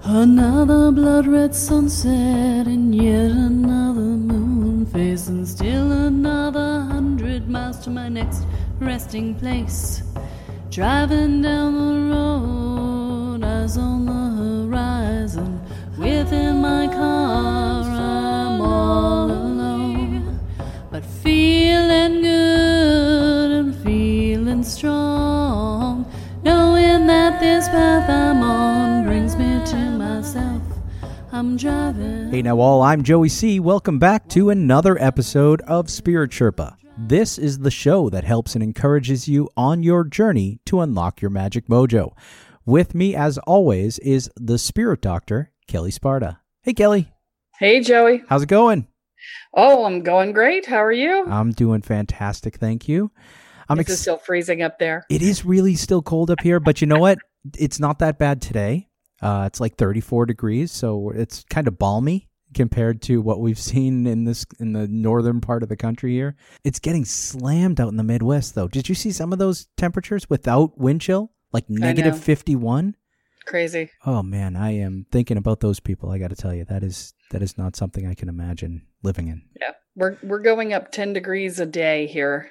Another blood-red sunset and yet another moon phase, and still another 100 miles to my next resting place. Driving down the road, eyes on the horizon. Within my car, I'm all alone, but feeling good and feeling strong, knowing that this path I'm on brings me to myself. I'm driving. Hey now all, I'm Joey C. Welcome back to another episode of Spirit Sherpa. This is the show that helps and encourages you on your journey to unlock your magic mojo. With me, as always, is the Spirit Doctor, Kelly Sparta. Hey, Kelly. Hey, Joey. How's it going? Oh, I'm going great. How are you? I'm doing fantastic, thank you. Is it still freezing up there? It is really still cold up here, but you know what? It's not that bad today. It's like 34 degrees, so it's kind of balmy compared to what we've seen in the northern part of the country here. It's getting slammed out in the Midwest, though. Did you see some of those temperatures without wind chill? Like negative 51? Crazy. Oh, man, I am thinking about those people. I got to tell you, that is not something I can imagine living in. Yeah, we're going up 10 degrees a day here.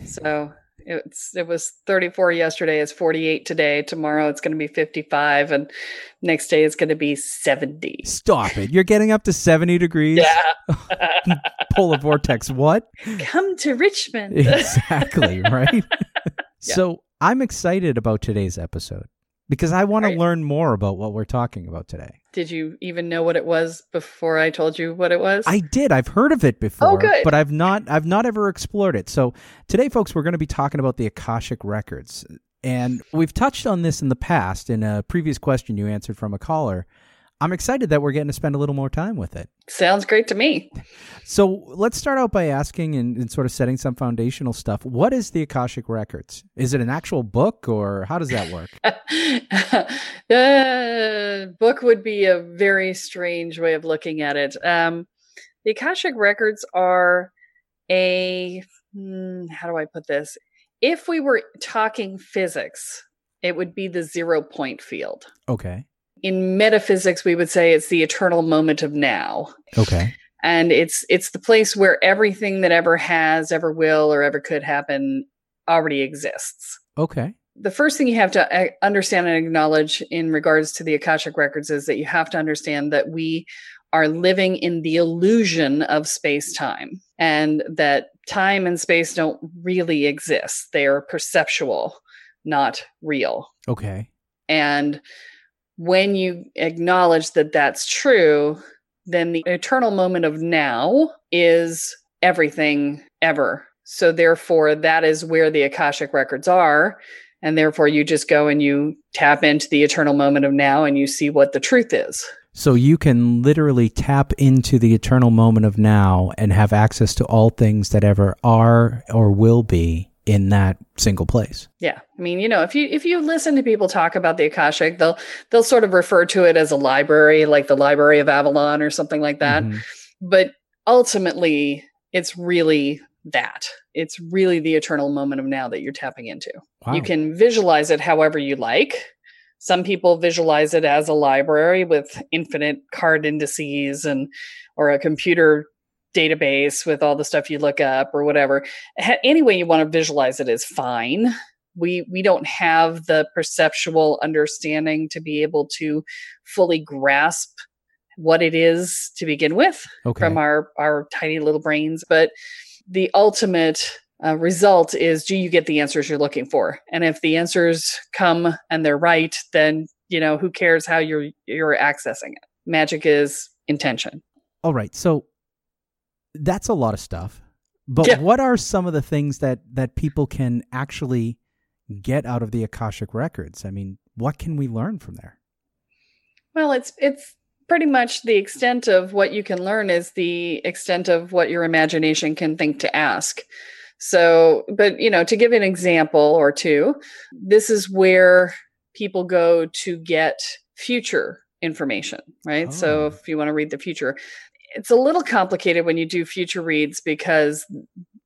So it was 34 yesterday. It's 48 today. Tomorrow it's going to be 55, and next day it's going to be 70. Stop it! You're getting up to 70 degrees. Yeah. Polar vortex. What? Come to Richmond. Exactly. Right. Yeah. So I'm excited about today's episode because I want to learn more about what we're talking about today. Did you even know what it was before I told you what it was? I did. I've heard of it before, oh, good. But I've not ever explored it. So today, folks, we're going to be talking about the Akashic Records. And we've touched on this in the past in a previous question you answered from a caller. I'm excited that we're getting to spend a little more time with it. Sounds great to me. So let's start out by asking and sort of setting some foundational stuff. What is the Akashic Records? Is it an actual book, or how does that work? The book would be a very strange way of looking at it. The Akashic Records are how do I put this? If we were talking physics, it would be the 0 point field. Okay. In metaphysics, we would say it's the eternal moment of now. Okay. And it's the place where everything that ever has, ever will, or ever could happen already exists. Okay. The first thing you have to understand and acknowledge in regards to the Akashic Records is that you have to understand that we are living in the illusion of space-time, and that time and space don't really exist. They are perceptual, not real. Okay. And when you acknowledge that that's true, then the eternal moment of now is everything ever. So therefore, that is where the Akashic Records are. And therefore, you just go and you tap into the eternal moment of now and you see what the truth is. So you can literally tap into the eternal moment of now and have access to all things that ever are or will be in that single place. Yeah. I mean, if you listen to people talk about the Akashic, they'll sort of refer to it as a library, like the Library of Avalon or something like that. Mm-hmm. But ultimately, it's really that. It's really the eternal moment of now that you're tapping into. Wow. You can visualize it however you like. Some people visualize it as a library with infinite card indices or a computer database with all the stuff you look up or whatever. Any way you want to visualize it is fine. We don't have the perceptual understanding to be able to fully grasp what it is to begin with from our tiny little brains. But the ultimate result is, do you get the answers you're looking for? And if the answers come and they're right, then, who cares how you're accessing it? Magic is intention. All right. So that's a lot of stuff. But What are some of the things that people can actually get out of the Akashic Records? I mean, what can we learn from there? Well, it's pretty much the extent of what you can learn is the extent of what your imagination can think to ask. So, but, to give an example or two, this is where people go to get future information, right? Oh. So if you want to read the future, it's a little complicated when you do future reads because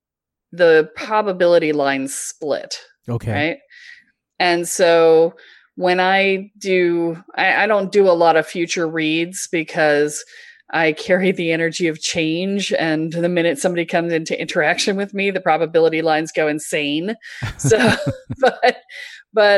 the probability lines split. Okay. Right. And so when I don't do a lot of future reads because I carry the energy of change. And the minute somebody comes into interaction with me, the probability lines go insane. So, but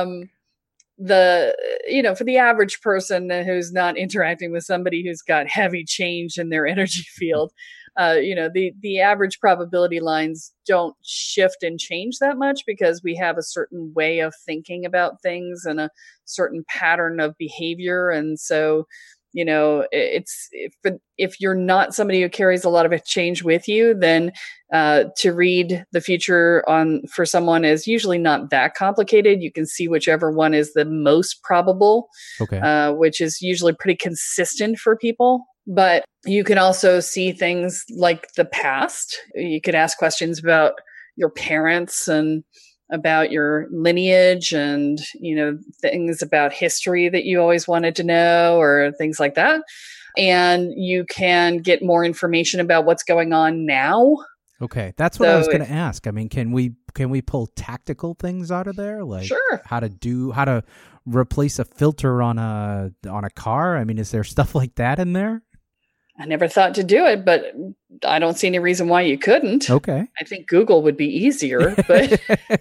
for the average person who's not interacting with somebody who's got heavy change in their energy field, the average probability lines don't shift and change that much because we have a certain way of thinking about things and a certain pattern of behavior. And so, it's if you're not somebody who carries a lot of change with you, then to read the future for someone is usually not that complicated. You can see whichever one is the most probable, which is usually pretty consistent for people. But you can also see things like the past. You could ask questions about your parents and about your lineage and, things about history that you always wanted to know or things like that. And you can get more information about what's going on now. Okay. That's what I was going to ask. I mean, can we pull tactical things out of there? Like sure. how to replace a filter on a car? I mean, is there stuff like that in there? I never thought to do it, but I don't see any reason why you couldn't. Okay. I think Google would be easier, but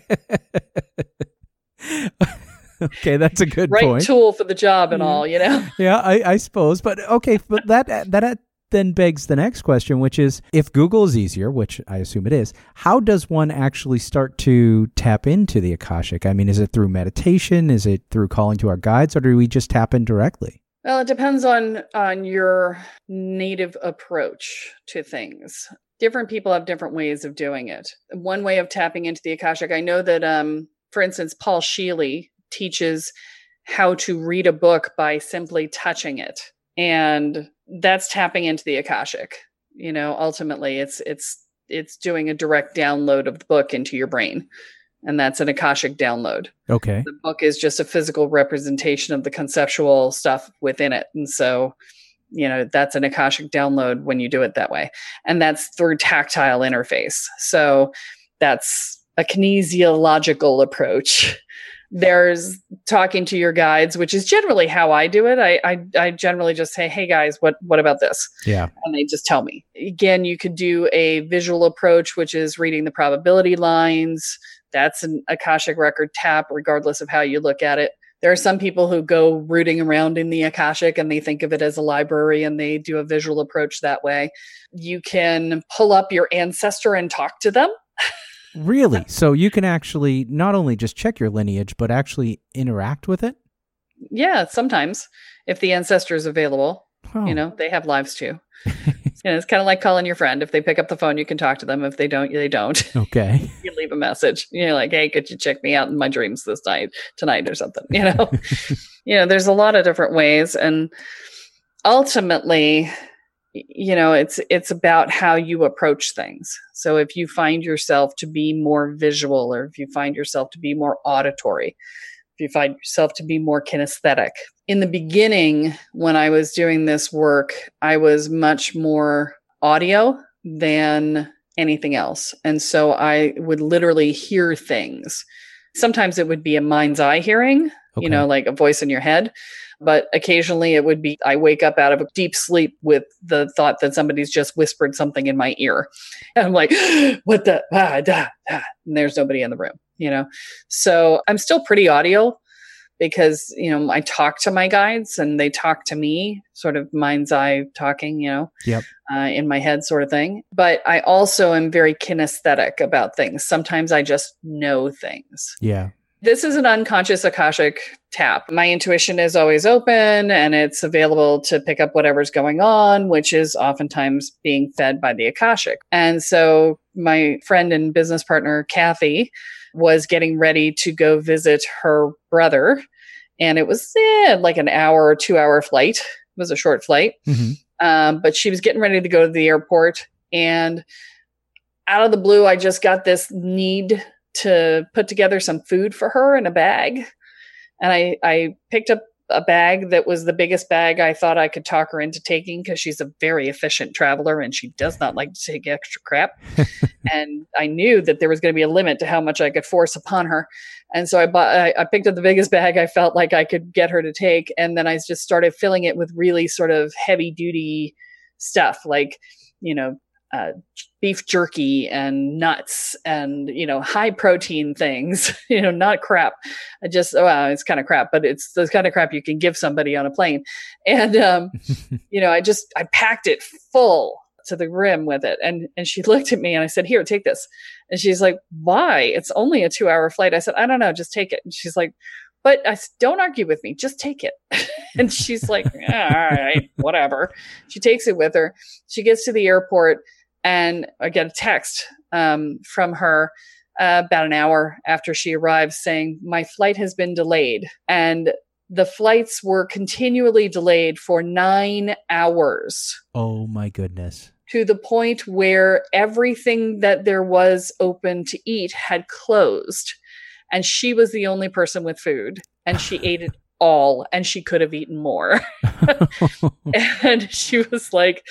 okay, that's a good right point. Tool for the job and all, Yeah, I suppose. But okay, but that then begs the next question, which is, if Google is easier, which I assume it is, how does one actually start to tap into the Akashic? I mean, is it through meditation? Is it through calling to our guides, or do we just tap in directly? Well, it depends on your native approach to things. Different people have different ways of doing it. One way of tapping into the Akashic, I know that, for instance, Paul Sheely teaches how to read a book by simply touching it. And that's tapping into the Akashic. Ultimately, it's doing a direct download of the book into your brain. And that's an Akashic download. Okay. The book is just a physical representation of the conceptual stuff within it. And so, that's an Akashic download when you do it that way. And that's through tactile interface. So that's a kinesiological approach. There's talking to your guides, which is generally how I do it. I generally just say, hey guys, what about this? Yeah. And they just tell me. Again, you could do a visual approach, which is reading the probability lines. That's an Akashic record tap, regardless of how you look at it. There are some people who go rooting around in the Akashic and they think of it as a library and they do a visual approach that way. You can pull up your ancestor and talk to them. Really? So you can actually not only just check your lineage, but actually interact with it? Yeah, sometimes if the ancestor is available. Oh. They have lives too. It's kind of like calling your friend. If they pick up the phone, you can talk to them. If they don't, they don't. Okay. You leave a message. You're like, hey, could you check me out in my dreams tonight or something? There's a lot of different ways. And ultimately, it's about how you approach things. So if you find yourself to be more visual, or if you find yourself to be more auditory, if you find yourself to be more kinesthetic. In the beginning, when I was doing this work, I was much more audio than anything else. And so I would literally hear things. Sometimes it would be a mind's eye hearing, like a voice in your head. But occasionally it would be, I wake up out of a deep sleep with the thought that somebody's just whispered something in my ear. And I'm like, what the, and there's nobody in the room, So I'm still pretty audio because, I talk to my guides and they talk to me, sort of mind's eye talking, in my head sort of thing. But I also am very kinesthetic about things. Sometimes I just know things. Yeah. This is an unconscious Akashic tap. My intuition is always open and it's available to pick up whatever's going on, which is oftentimes being fed by the Akashic. And so my friend and business partner, Kathy, was getting ready to go visit her brother. And it was like an hour or 2 hour flight. It was a short flight. Mm-hmm. But she was getting ready to go to the airport. And out of the blue, I just got this need to put together some food for her in a bag. And I picked up a bag that was the biggest bag I thought I could talk her into taking, because she's a very efficient traveler and she does not like to take extra crap. And I knew that there was going to be a limit to how much I could force upon her. And so I picked up the biggest bag I felt like I could get her to take. And then I just started filling it with really sort of heavy duty stuff, like, beef jerky and nuts and, high protein things, not crap. It's kind of crap, but it's the kind of crap you can give somebody on a plane. And, I packed it full to the rim with it. And she looked at me and I said, "Here, take this." And she's like, "Why? It's only a 2-hour flight." I said, "I don't know. Just take it." And she's like, "But don't argue with me. Just take it." And she's like, "All right, whatever." She takes it with her. She gets to the airport and I get a text from her about an hour after she arrives saying, "My flight has been delayed." And the flights were continually delayed for 9 hours. Oh my goodness. To the point where everything that there was open to eat had closed. And she was the only person with food. And she ate it all. And she could have eaten more. And she was like,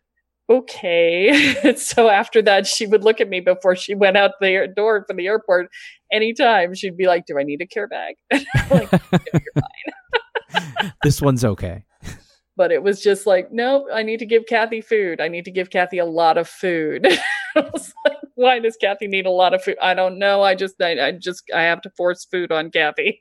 "Okay." So after that, she would look at me before she went out the door for the airport. Anytime she'd be like, "Do I need a care bag?" I'm like, "No, you're fine." This one's okay. But it was just like, "No, I need to give Kathy food. I need to give Kathy a lot of food." I was like, "Why does Kathy need a lot of food?" I don't know. I have to force food on Kathy.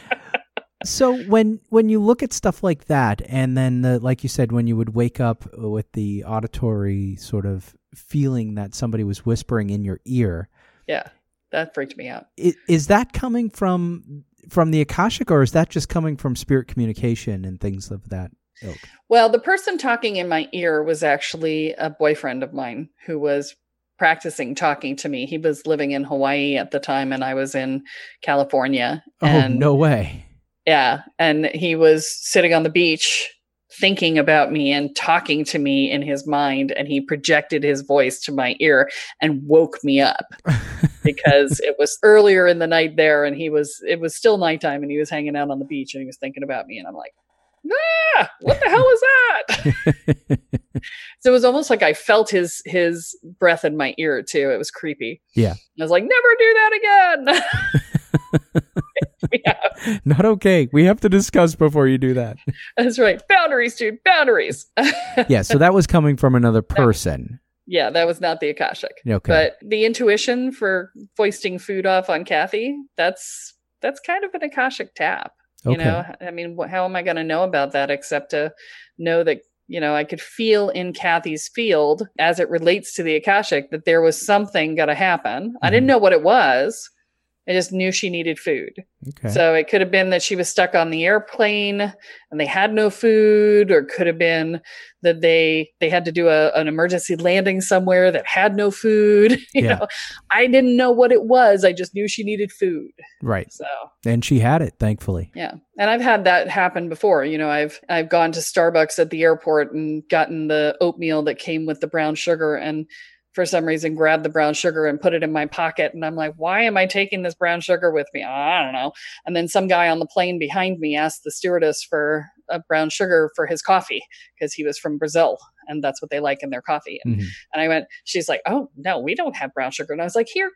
So when you look at stuff like that, and then like you said, when you would wake up with the auditory sort of feeling that somebody was whispering in your ear. Yeah, that freaked me out. Is that coming from the Akashic, or is that just coming from spirit communication and things of that ilk? Well, the person talking in my ear was actually a boyfriend of mine who was practicing talking to me. He was living in Hawaii at the time, and I was in California. And no way. Yeah. And he was sitting on the beach thinking about me and talking to me in his mind. And he projected his voice to my ear and woke me up because it was earlier in the night there. And it was still nighttime and he was hanging out on the beach and he was thinking about me. And I'm like, what the hell is that? So it was almost like I felt his breath in my ear too. It was creepy. Yeah. I was like, never do that again. Yeah. Not okay. We have to discuss before you do that. That's right. Boundaries, dude. Boundaries. Yeah. So that was coming from another person. That was not the Akashic. Okay. But the intuition for foisting food off on Kathy, that's kind of an Akashic tap. Okay. I mean, how am I going to know about that except to know that, I could feel in Kathy's field as it relates to the Akashic that there was something going to happen. I didn't know what it was. I just knew she needed food. Okay. So it could have been that she was stuck on the airplane and they had no food, or it could have been that they had to do an emergency landing somewhere that had no food. You know, I didn't know what it was. I just knew she needed food. Right. So, and she had it, thankfully. Yeah. And I've had that happen before. I've gone to Starbucks at the airport and gotten the oatmeal that came with the brown sugar, and for some reason grabbed the brown sugar and put it in my pocket. And I'm like, why am I taking this brown sugar with me? I don't know. And then some guy on the plane behind me asked the stewardess for a brown sugar for his coffee because he was from Brazil and that's what they like in their coffee. And I went, she's like, "Oh no, we don't have brown sugar." And I was like, "Here."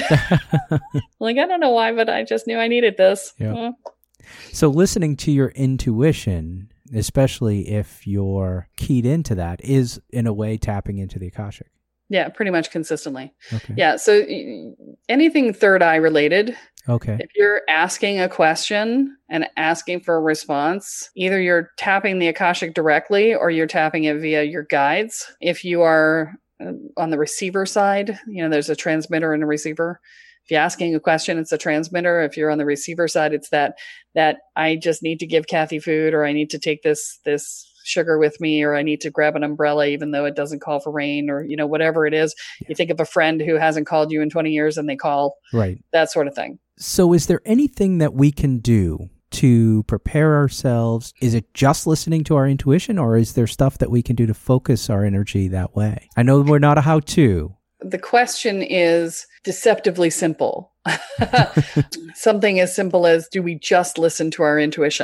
Like, I don't know why, but I just knew I needed this. Yeah. So listening to your intuition, especially if you're keyed into that, is in a way tapping into the Akashic. Yeah, pretty much consistently. Okay. Yeah. So anything third eye related. Okay. If you're asking a question and asking for a response, either you're tapping the Akashic directly or you're tapping it via your guides. If you are on the receiver side, there's a transmitter and a receiver. If you're asking a question, it's a transmitter. If you're on the receiver side, it's that I just need to give Kathy food, or I need to take this sugar with me, or I need to grab an umbrella even though it doesn't call for rain, or whatever it is. You think of a friend who hasn't called you in 20 years and they call, right, that sort of thing. So is there anything that we can do to prepare ourselves? Is it just listening to our intuition, or is there stuff that we can do to focus our energy that way? I know we're not a how-to. The question is deceptively simple. Something as simple as, do we just listen to our intuition?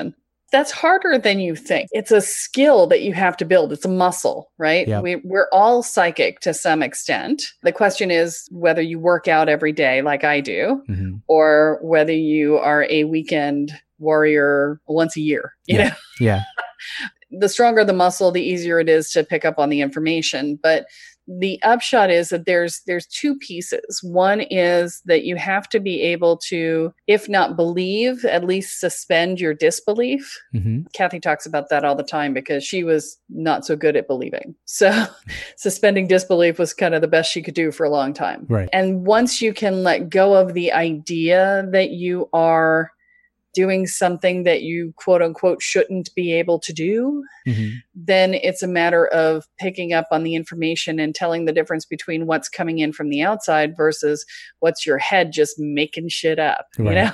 That's harder than you think. It's a skill that you have to build. It's a muscle, right? Yep. We're all psychic to some extent. The question is whether you work out every day like I do, or whether you are a weekend warrior once a year, you know? Yeah. The stronger the muscle, the easier it is to pick up on the information. But the upshot is that there's two pieces. One is that you have to be able to, if not believe, at least suspend your disbelief. Kathy talks about that all the time because she was not so good at believing. So suspending disbelief was kind of the best she could do for a long time. Right. And once you can let go of the idea that you are doing something that you quote unquote shouldn't be able to do, then it's a matter of picking up on the information and telling the difference between what's coming in from the outside versus what's your head just making shit up, you know?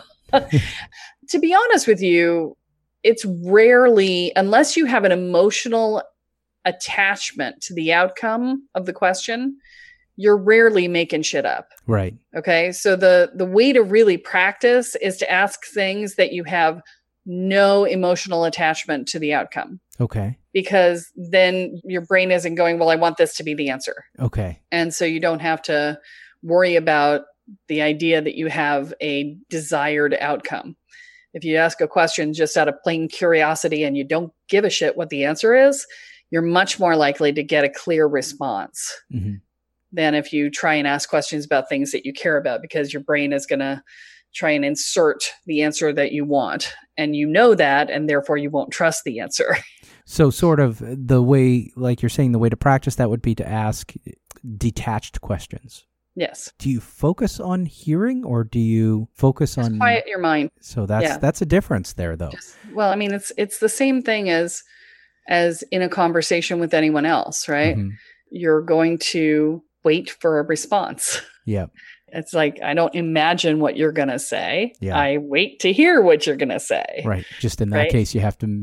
To be honest with you, it's rarely, unless you have an emotional attachment to the outcome of the question, you're rarely making shit up. Right. Okay. So the way to really practice is to ask things that you have no emotional attachment to the outcome. Okay. Because then your brain isn't going, well, I want this to be the answer. Okay. And so you don't have to worry about the idea that you have a desired outcome. If you ask a question just out of plain curiosity and you don't give a shit what the answer is, you're much more likely to get a clear response. Than if you try and ask questions about things that you care about, because your brain is going to try and insert the answer that you want. And you know that, and therefore you won't trust the answer. So sort of the way, like you're saying, the way to practice that would be to ask detached questions. Yes. Do you focus on hearing or do you focus on... quiet your mind. So that's a difference there, though. Well, I mean, it's the same thing as in a conversation with anyone else, right? You're going to wait for a response. Yeah. It's like, I don't imagine what you're going to say. Yeah. I wait to hear what you're going to say. Right. Just in that case, you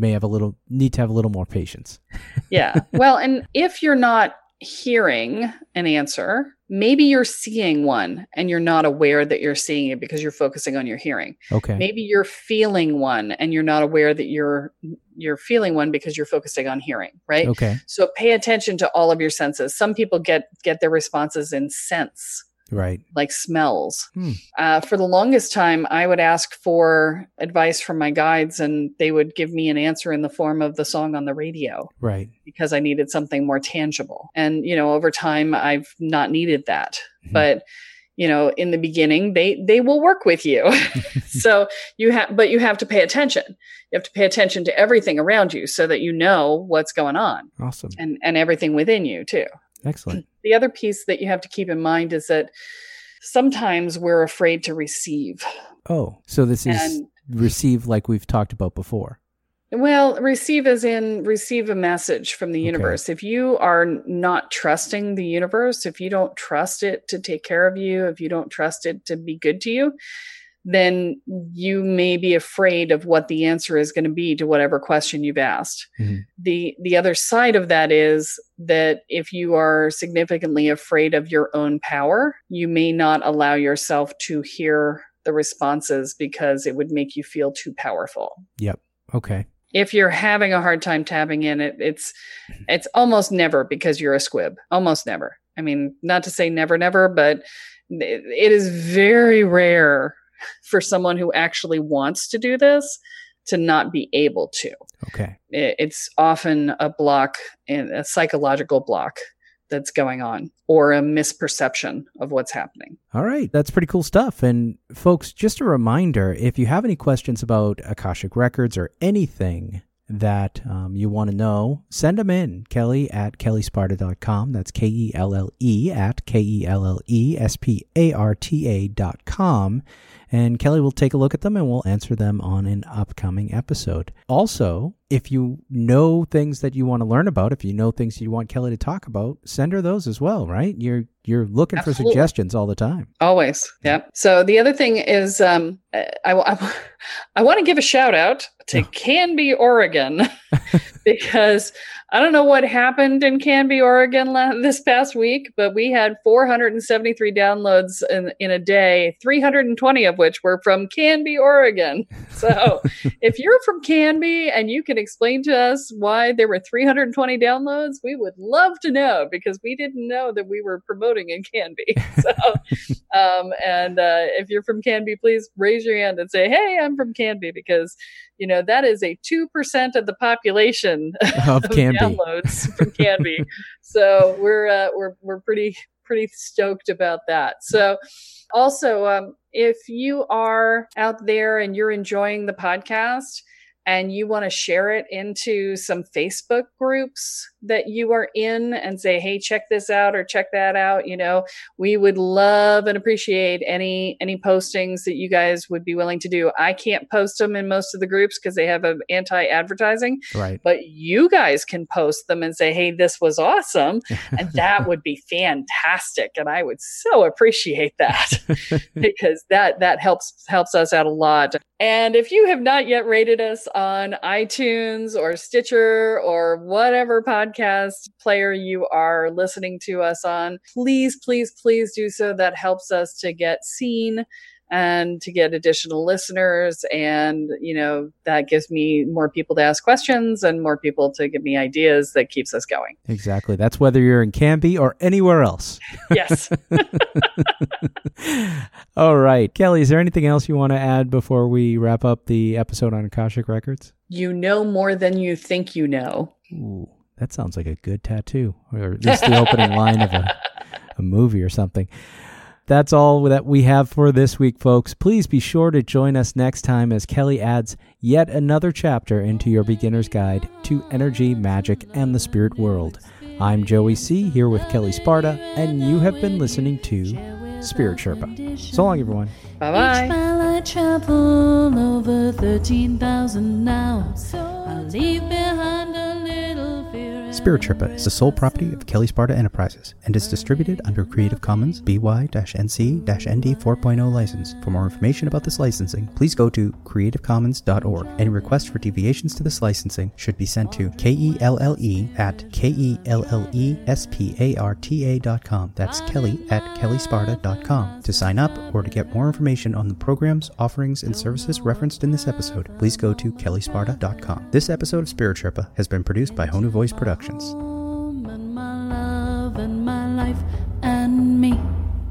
need to have a little more patience. Yeah. Well, and if you're not hearing an answer, maybe you're seeing one and you're not aware that you're seeing it because you're focusing on your hearing. Okay. Maybe you're feeling one and you're not aware that you're feeling one because you're focusing on hearing, right? Okay. So pay attention to all of your senses. Some people get their responses in scents. Right. Like smells. For the longest time, I would ask for advice from my guides and they would give me an answer in the form of the song on the radio. Right. Because I needed something more tangible. And, over time, I've not needed that. But, in the beginning, they will work with you. So you have to pay attention. You have to pay attention to everything around you so that you know what's going on. Awesome. And everything within you too. Excellent. The other piece that you have to keep in mind is that sometimes we're afraid to receive. Oh, so this is receive like we've talked about before. Well, receive as in receive a message from the universe. If you are not trusting the universe, if you don't trust it to take care of you, if you don't trust it to be good to you, then you may be afraid of what the answer is going to be to whatever question you've asked. The other side of that is that if you are significantly afraid of your own power, you may not allow yourself to hear the responses because it would make you feel too powerful. Yep. Okay. If you're having a hard time tapping in, it's almost never because you're a squib. Almost never. I mean, not to say never, never, but it is very rare for someone who actually wants to do this to not be able to. Okay. It's often a block, a psychological block that's going on, or a misperception of what's happening. All right. That's pretty cool stuff. And folks, just a reminder, if you have any questions about Akashic Records or anything that you want to know, send them in. Kelly at kellysparta.com. That's KELLE at KELLESPARTA.com. And Kelly will take a look at them and we'll answer them on an upcoming episode. Also, if you know things that you want to learn about, if you know things you want Kelly to talk about, send her those as well, right? You're looking for suggestions all the time. Always. Yeah. So the other thing is I want to give a shout out to Canby, Oregon, because I don't know what happened in Canby, Oregon this past week, but we had 473 downloads in a day, 320 of which were from Canby, Oregon. So if you're from Canby and you can explain to us why there were 320 downloads, we would love to know, because we didn't know that we were promoting in Canby. So, if you're from Canby, please raise your hand and say, hey, I'm from Canby, because that is a 2% of the population of Canby downloads from Canby. So we're pretty stoked about that. So also, if you are out there and you're enjoying the podcast and you want to share it into some Facebook groups that you are in and say, hey, check this out or check that out, we would love and appreciate any postings that you guys would be willing to do. I can't post them in most of the groups because they have an anti-advertising, right? But you guys can post them and say, hey, this was awesome. And that would be fantastic. And I would so appreciate that because that helps us out a lot. And if you have not yet rated us on iTunes or Stitcher or whatever podcast player you are listening to us on, please, please, please do so. That helps us to get seen and to get additional listeners. And, that gives me more people to ask questions and more people to give me ideas. That keeps us going. Exactly. That's whether you're in Canby or anywhere else. Yes. All right. Kelly, is there anything else you want to add before we wrap up the episode on Akashic Records? You know more than you think you know. Ooh, that sounds like a good tattoo, or at least the opening line of a movie or something. That's all that we have for this week, folks. Please be sure to join us next time as Kelly adds yet another chapter into your beginner's guide to energy, magic, and the spirit world. I'm Joey C. here with Kelly Sparta, and you have been listening to Spirit Sherpa. So long, everyone. Bye-bye. Each mile I travel over 13,000 now. I leave behind a little fear. Spirit Sherpa is the sole property of Kelly Sparta Enterprises and is distributed under Creative Commons BY-NC-ND 4.0 license. For more information about this licensing, please go to creativecommons.org. Any requests for deviations to this licensing should be sent to KELLE@KELLESPARTA.com. That's Kelly@KellySparta.com. To sign up or to get more information on the programs, offerings, and services referenced in this episode, please go to KellySparta.com. This episode of Spirit Sherpa has been produced by Honu Voice Productions. And my love and my life and me.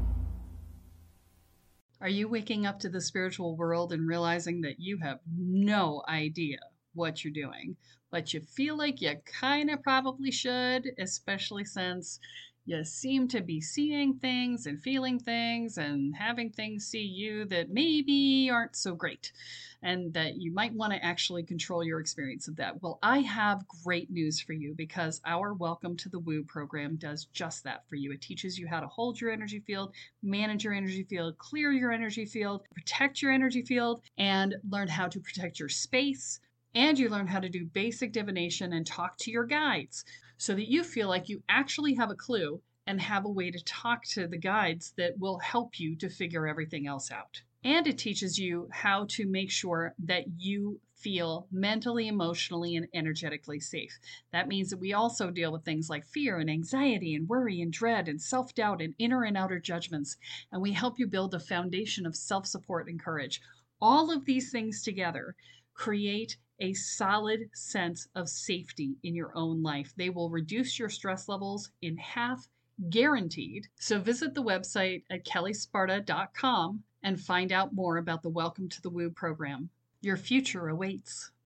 Are you waking up to the spiritual world and realizing that you have no idea what you're doing, but you feel like you kind of probably should, especially since you seem to be seeing things and feeling things and having things see you that maybe aren't so great, and that you might want to actually control your experience of that? Well, I have great news for you, because our Welcome to the Woo program does just that for you. It teaches you how to hold your energy field, manage your energy field, clear your energy field, protect your energy field, and learn how to protect your space. And you learn how to do basic divination and talk to your guides, so that you feel like you actually have a clue and have a way to talk to the guides that will help you to figure everything else out. And it teaches you how to make sure that you feel mentally, emotionally, and energetically safe. That means that we also deal with things like fear and anxiety and worry and dread and self-doubt and inner and outer judgments. And we help you build a foundation of self-support and courage. All of these things together create a solid sense of safety in your own life. They will reduce your stress levels in half, guaranteed. So visit the website at kellysparta.com and find out more about the Welcome to the Woo program. Your future awaits.